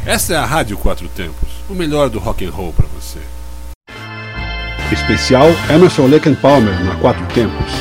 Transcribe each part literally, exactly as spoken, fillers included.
Essa é a Rádio Quatro Tempos, o melhor do rock and roll para você. Especial Emerson Lake and Palmer na Quatro Tempos.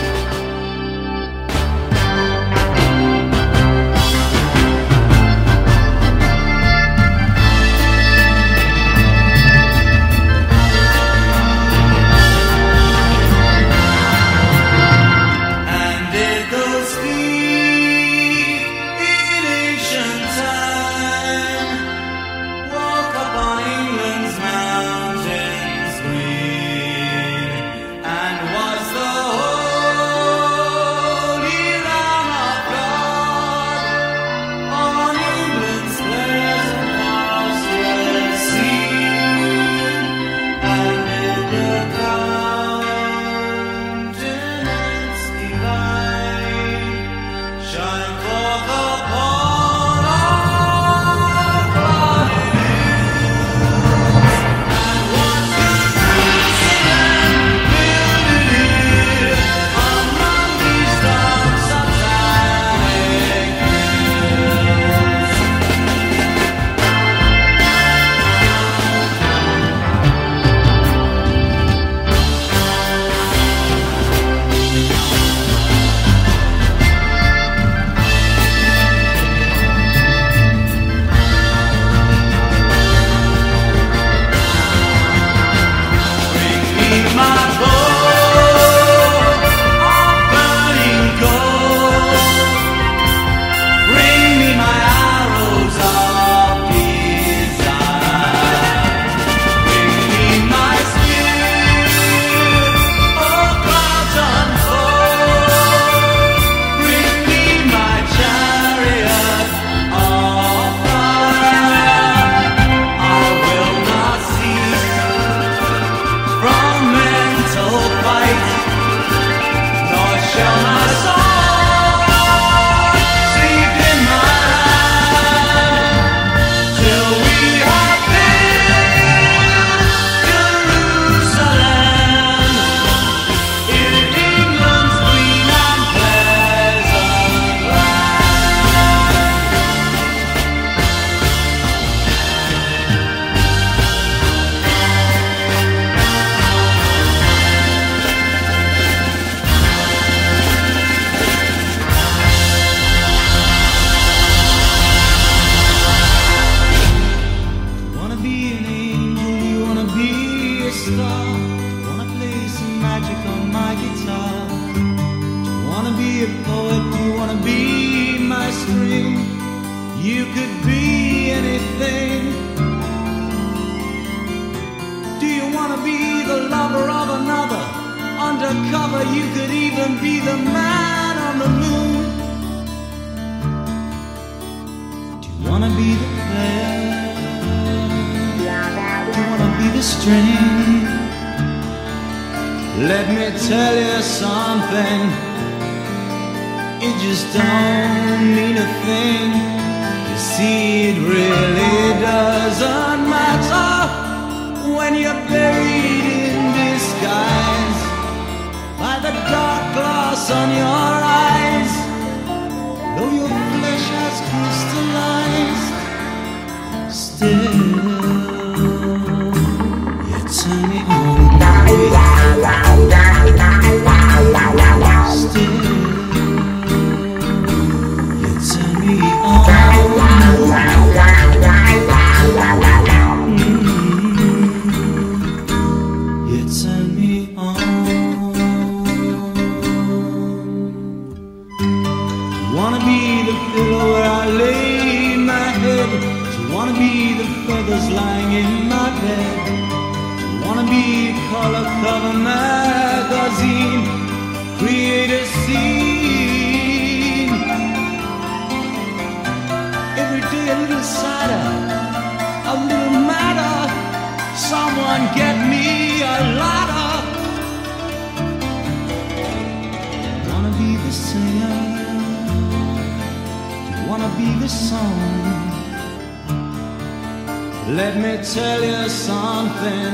Let me tell you something,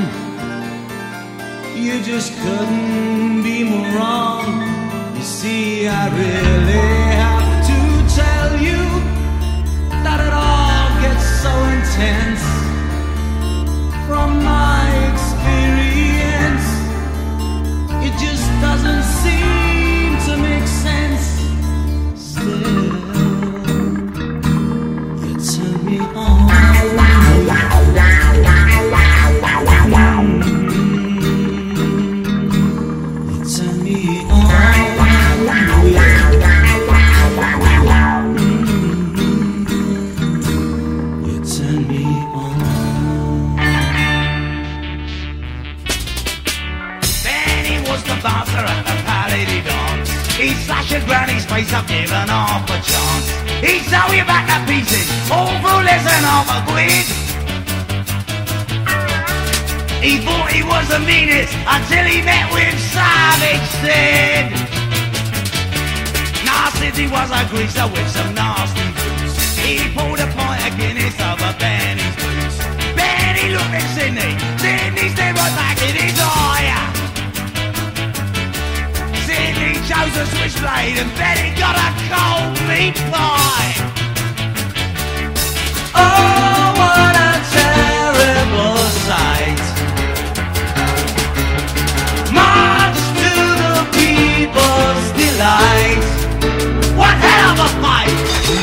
you just couldn't be more wrong. You see, I really have to tell you that it all gets so intense. half a chance. He'd sew you back to pieces, all for less than half a quid. He thought he was the meanest until he met with Savage Sid. Now Sid, he was a greaser with some nasty boots. He pulled a pint of Guinness over Benny's boots. Benny looked at Sydney, Sydney stared right back in his eye. Sydney chose a switchblade and Benny got a cold meat pie. Oh, what a terrible sight. Much to the people's delight. What hell of a fight!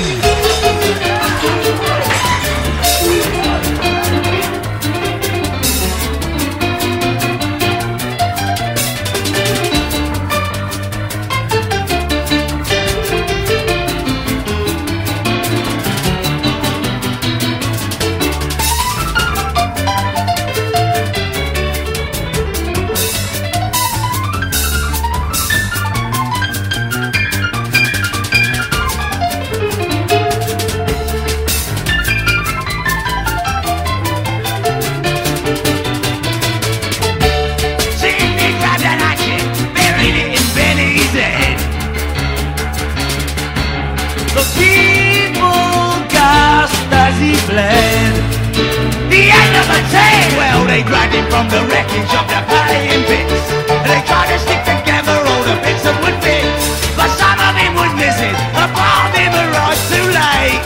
He fled. The end of the day. Well, they dragged him from the wreckage of the pally in bits. They tried to stick together all the bits that would fit, but some of him was missing. A part of him arrived too late.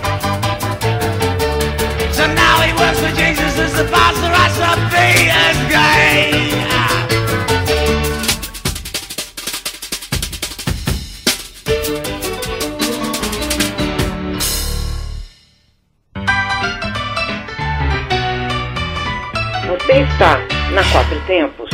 So now he works for Jesus as the pastor at Saint Peter's Gate. Você está na Quatro Tempos.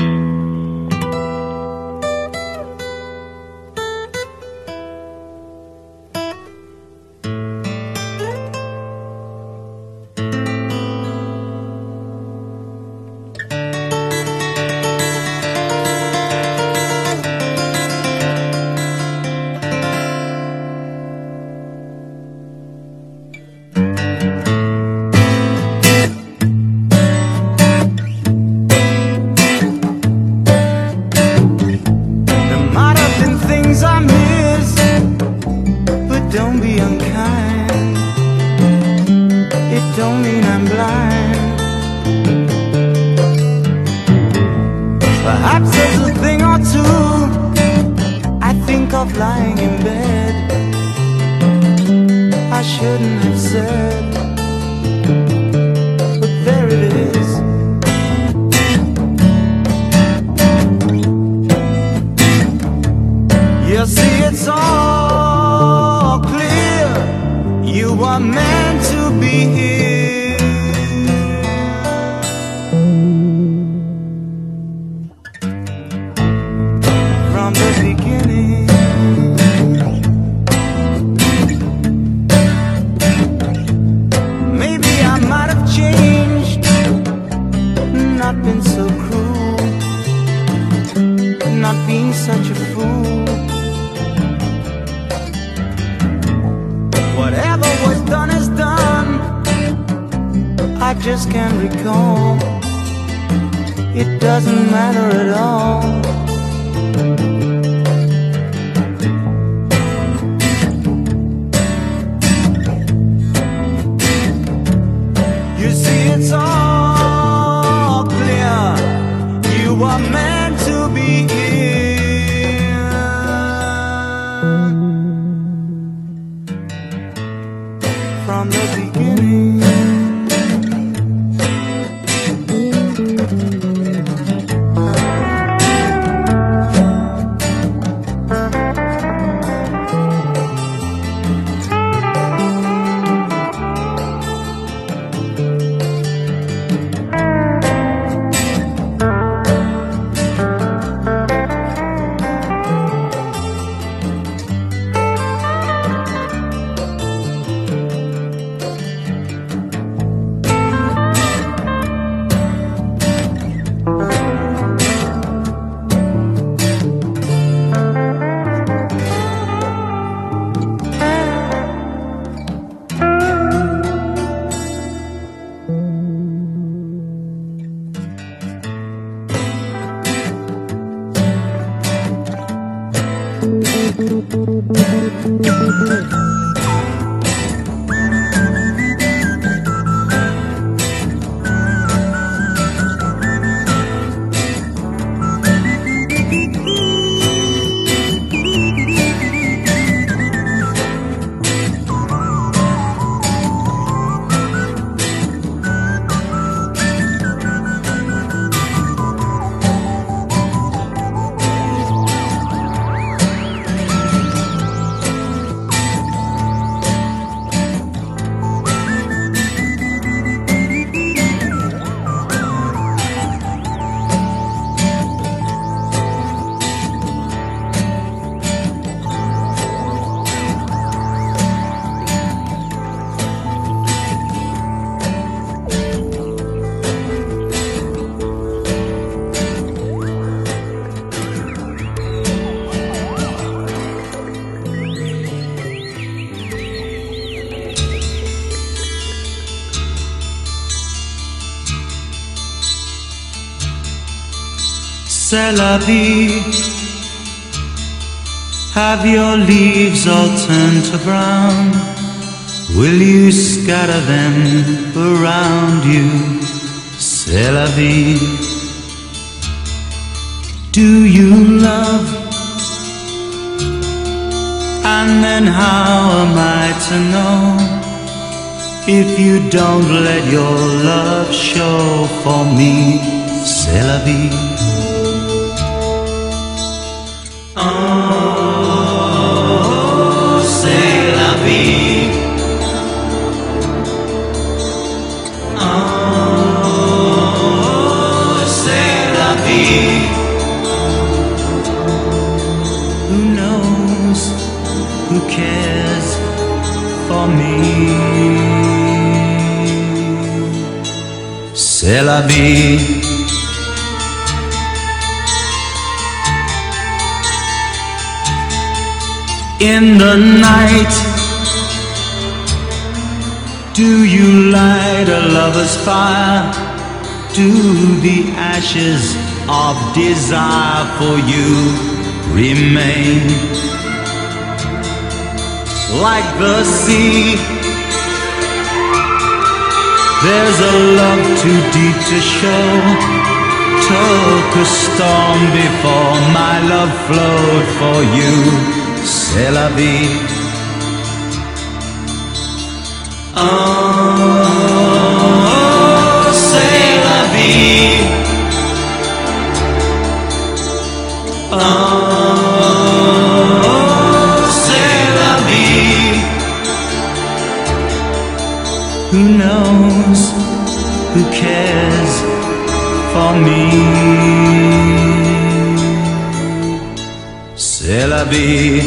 C'est la vie. Have your leaves all turned to brown? Will you scatter them around you? C'est la vie. Do you love? And then how am I to know if you don't let your love show for me? C'est la vie. Oh, c'est la vie. Oh, c'est la vie. Who knows? Who cares for me? C'est la vie. In the night, do you light a lover's fire? Do the ashes of desire for you remain? Like the sea, there's a love too deep to show. Took a storm before my love flowed for you. C'est la vie. Oh, c'est la vie. Oh, c'est la vie. Who knows? Who cares for me? C'est la vie.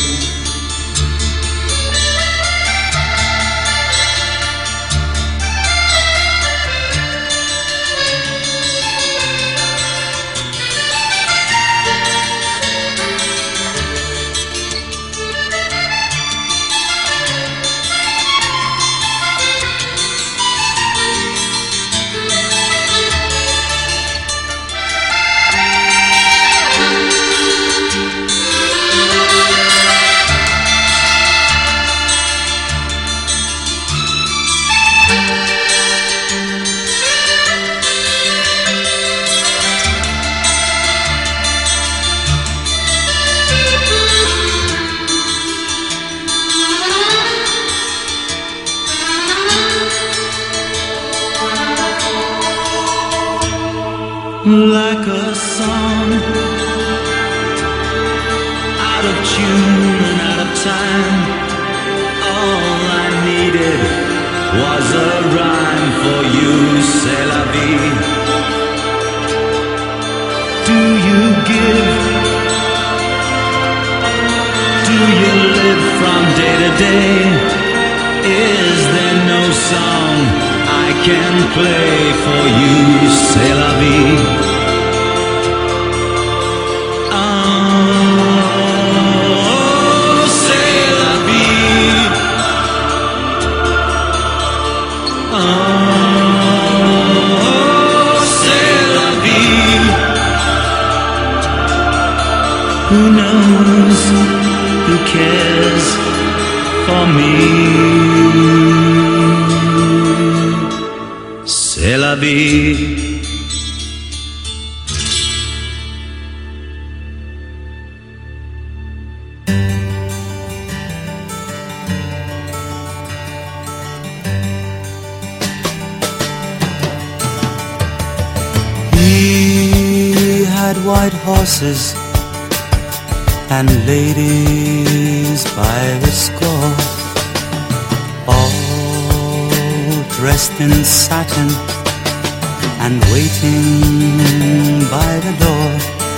Like a song, out of tune and out of time. All I needed was a rhyme for you. C'est la vie. Do you give? Do you live from day to day? Is there no song I can play for you? C'est la vie. Who knows? Who cares for me? C'est la vie. He had white horses and ladies by the score, all dressed in satin and waiting by the door.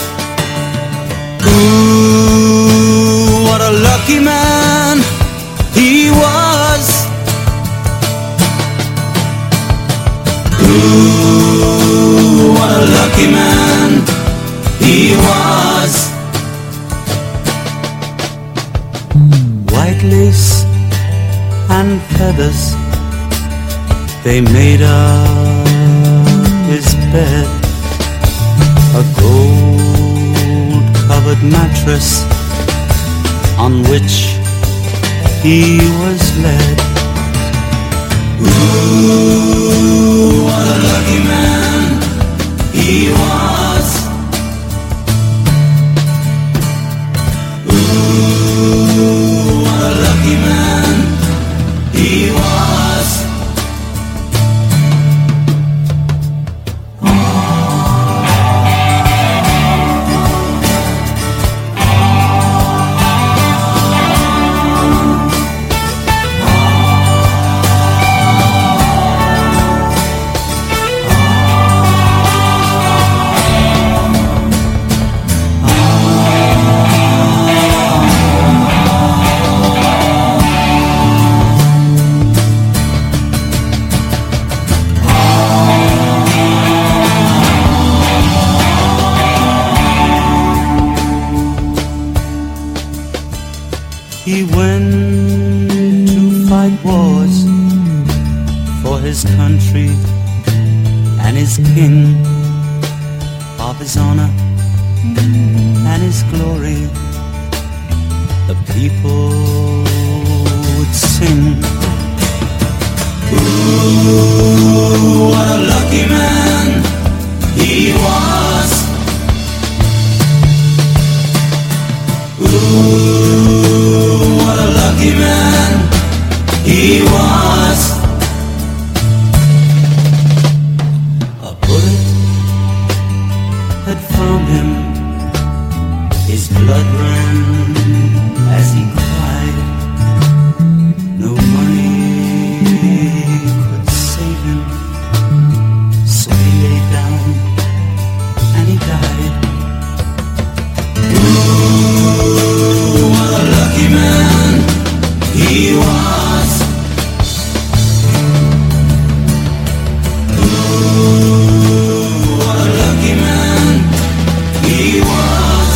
Ooh, what a lucky man he was. Ooh, what a lucky man he was. White lace and feathers, they made up his bed. a gold-covered mattress on which he was led. Ooh, what a lucky man he was. Ooh, what a lucky man he was. He went to fight wars for his country and his king, of his honor and his glory. The people would sing, ooh, what a lucky man he was. Ooh, what a lucky man he was. A bullet had found him, his blood ran as he cried. No money could save him, so he lay down and he died. Ooh, what a lucky man he was. Ooh, what a lucky man he was.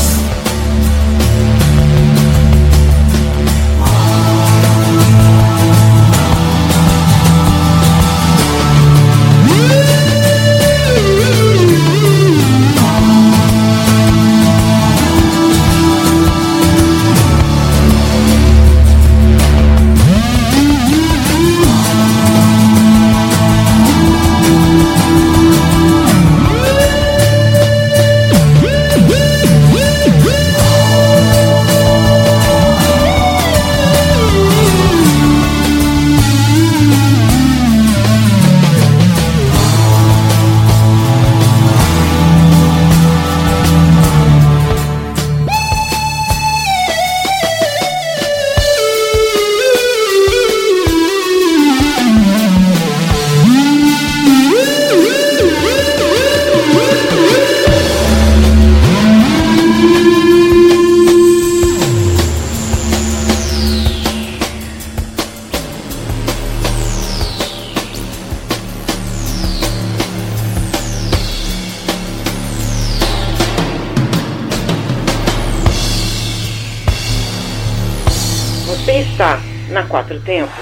Você está na Quatro Tempos.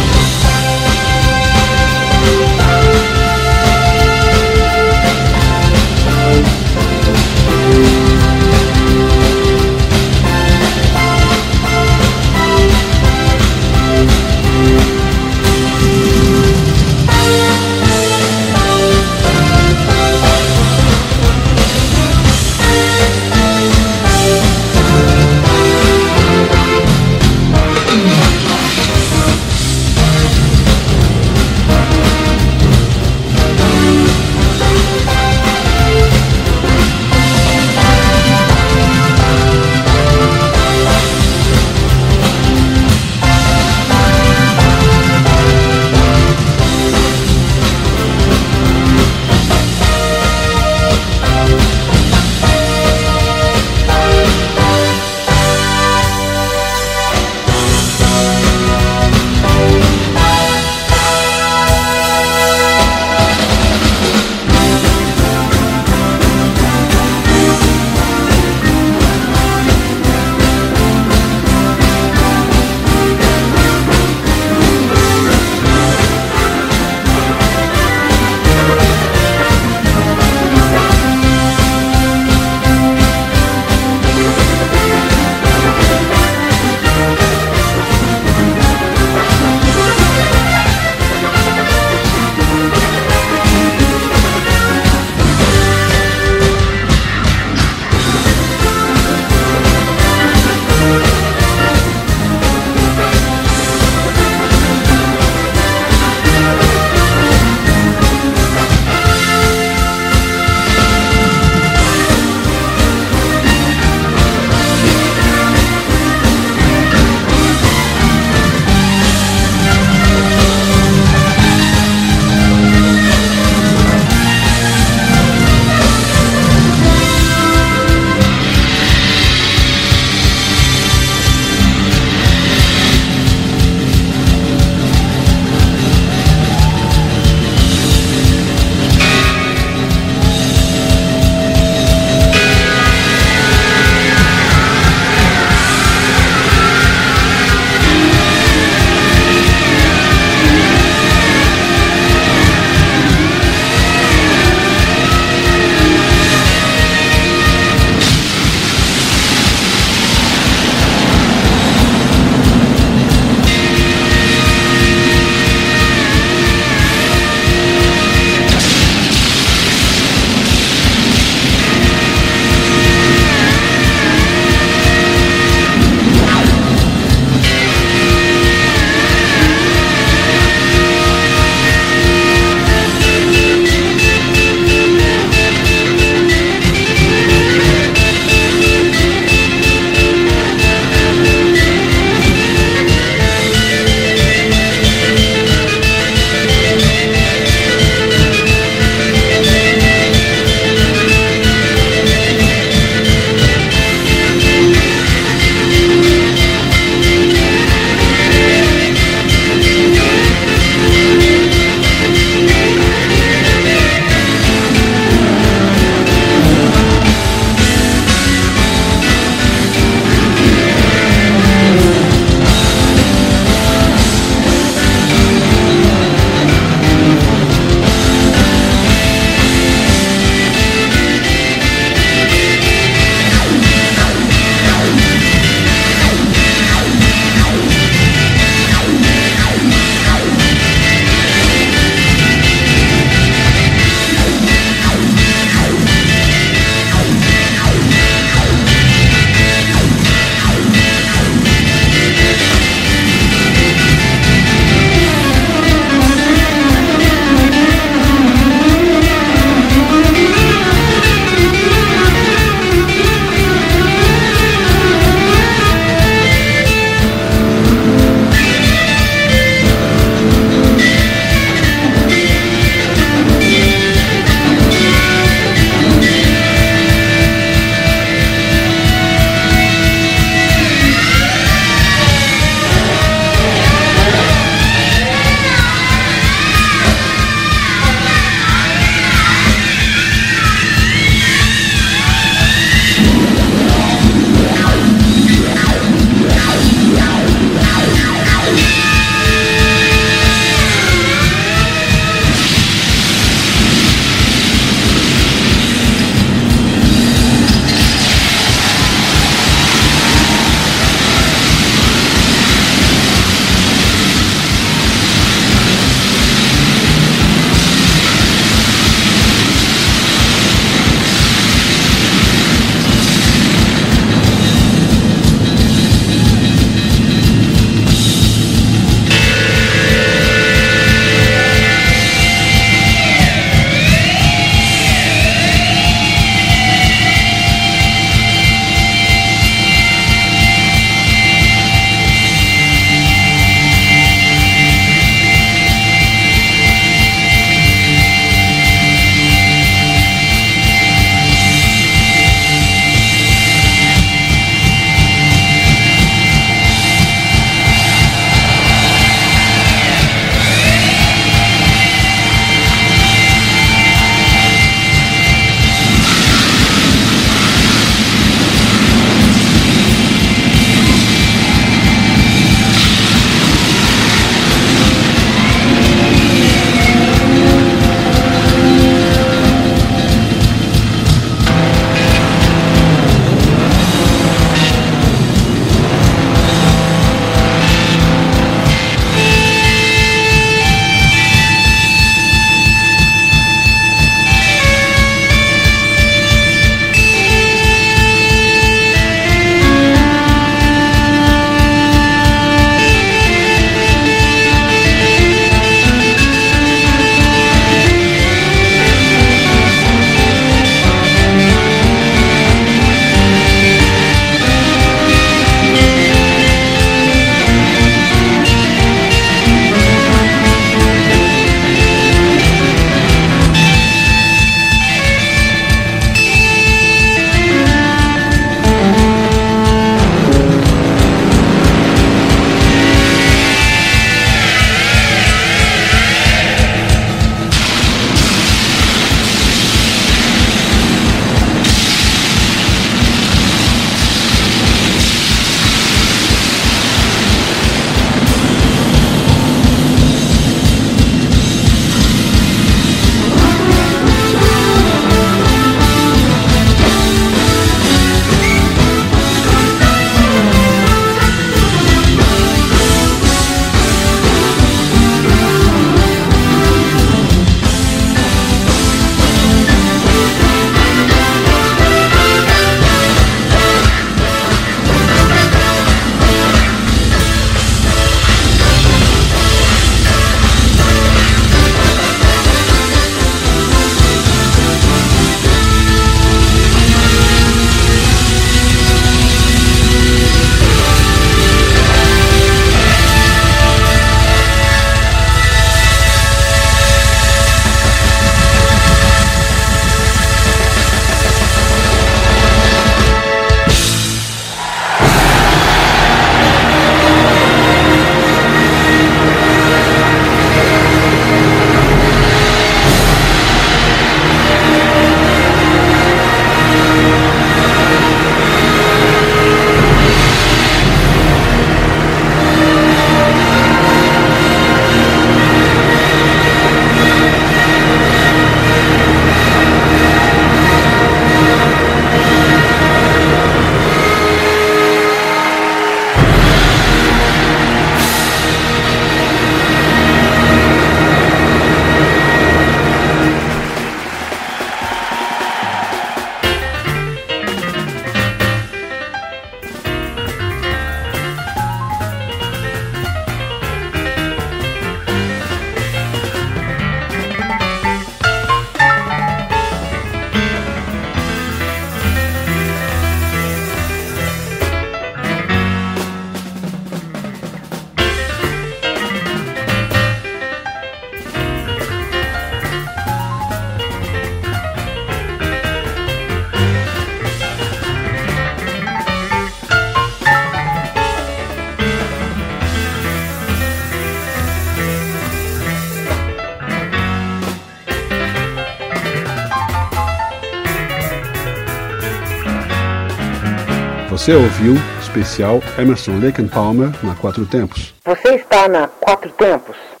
Você ouviu o especial Emerson, Lake and Palmer na Quatro Tempos. Você está na Quatro Tempos.